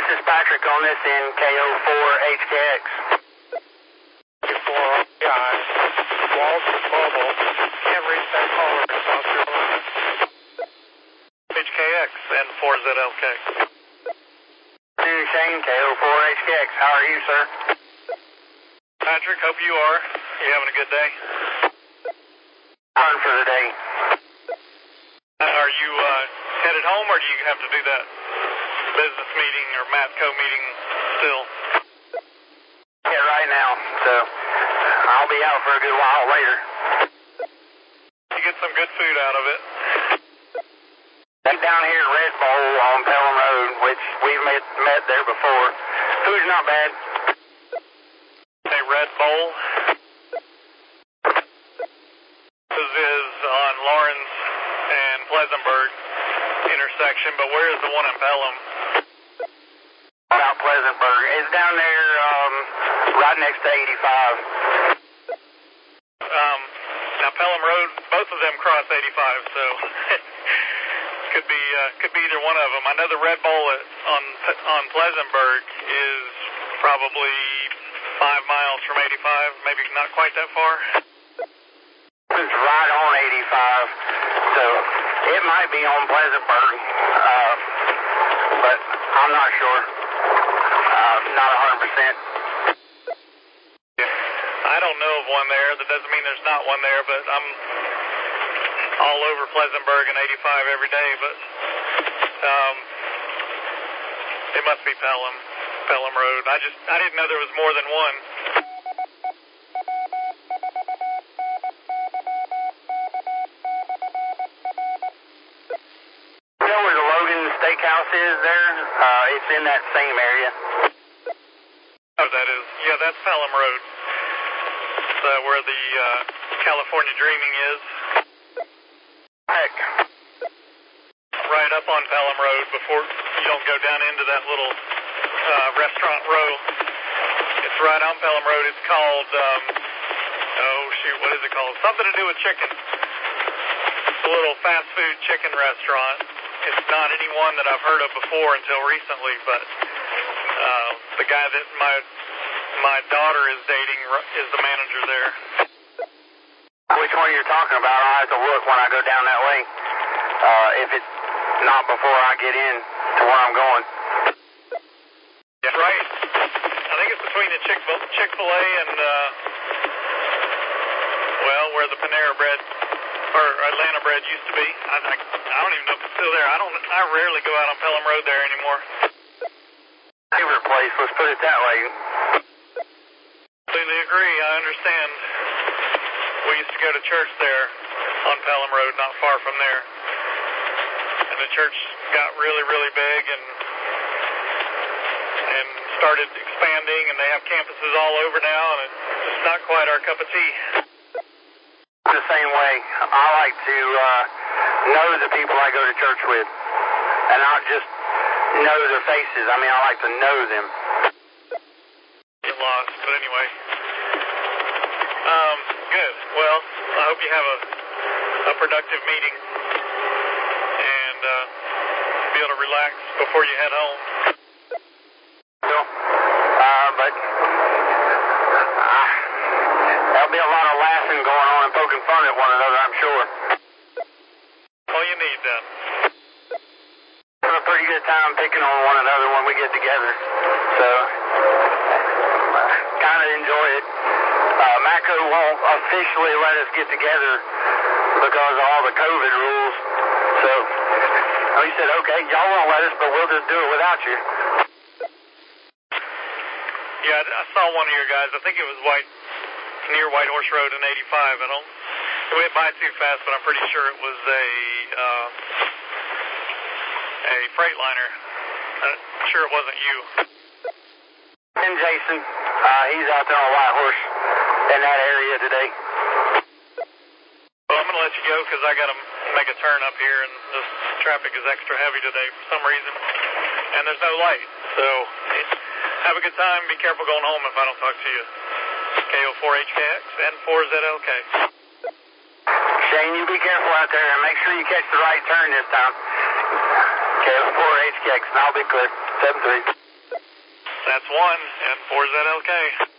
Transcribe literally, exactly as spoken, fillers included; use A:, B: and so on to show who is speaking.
A: is Patrick on this end, K O four H K X.
B: four, guys. Walls mobile. Can't reach that caller in South Carolina.
C: H K X and four Z L K.
A: Shane, K O four H K X. How are you, sir?
C: Patrick, hope you are. You having a good day?
A: Done for the day.
C: Are you uh, headed home, or do you have to do that business meeting or MAPCO meeting still?
A: Yeah, right now. So I'll be out for a good while later.
C: You get some good food out of it.
A: Down here at Red Bowl on Pelham Road, which we've met, met there before. Food's not bad.
C: Hey, Red Bowl. This is on Lawrence and Pleasantburg intersection, but where is the one in Pelham?
A: About Pleasantburg. It's down there um, right next to eighty-five.
C: Um, now, Pelham Road, both of them cross eighty-five, so could be uh, could be either one of them. I know the Red Bowl at, on on Pleasantburg is probably five miles from eighty-five, maybe not quite that far.
A: It's right on eighty-five, so it might be on Pleasantburg, uh, but I'm not sure. Uh, not one hundred percent.
C: I don't know of one there. That doesn't mean there's not one there, but I'm all over Pleasantburg and eighty-five every day, but um, it must be Pelham, Pelham Road. I just, I didn't know there was more than one.
A: You know where the Logan Steakhouse is there? Uh, it's in that same area.
C: Oh, that is, yeah, that's Pelham Road. That's uh, where the uh, California Dreaming is.
A: Heck.
C: Right up on Pelham Road before you don't go down into that little uh, restaurant row. It's right on Pelham Road. It's called, um, oh shoot, what is it called? Something to do with chicken. It's a little fast food chicken restaurant. It's not anyone that I've heard of before until recently, but uh, the guy that my my daughter is dating is the manager there.
A: Which one you're talking about, I'll have to look when I go down that way. Uh, if it's not before I get in to where I'm going.
C: Yeah, right. I think it's between the Chick Chick-fil-A and, uh, well, where the Panera Bread or Atlanta Bread used to be. I, I, I don't even know if it's still there. I don't. I rarely go out on Pelham Road there anymore.
A: Favorite place, let's put it that way.
C: Completely agree. I understand. We used to go to church there on Pelham Road, not far from there. And the church got really, really big and and started expanding, and they have campuses all over now, and it's just not quite our cup of tea.
A: The same way. I like to uh, know the people I go to church with, and not just know their faces. I mean, I like to know them.
C: Get lost, but anyway. Um, good. Well, I hope you have a, a productive meeting and uh, be able to relax before you head home.
A: So, uh, but uh, there'll be a lot of laughing going on and poking fun at one another, I'm sure.
C: All you need then.
A: Have a pretty good time picking on one another when we get together. So, uh, kind of enjoy it. Uh, MAPCO won't officially let us get together because of all the COVID rules. So, we said, okay, y'all won't let us, but we'll just do it without you.
C: Yeah, I saw one of your guys. I think it was White, near White Horse Road in eighty-five. I don't, it went by too fast, but I'm pretty sure it was a, uh, a Freightliner. I'm sure it wasn't you.
A: And Jason, uh, he's out there on White Horse in that area today.
C: Well, I'm going to let you go because I got to make a turn up here, and this traffic is extra heavy today for some reason, and there's no light. So have a good time. Be careful going home if I don't talk to you. K O four H K X and four Z L K.
A: Shane, you be careful out there and make sure you catch the right turn this time. K O four H K X, and I'll be clear. seven three.
C: That's one, and four Z L K.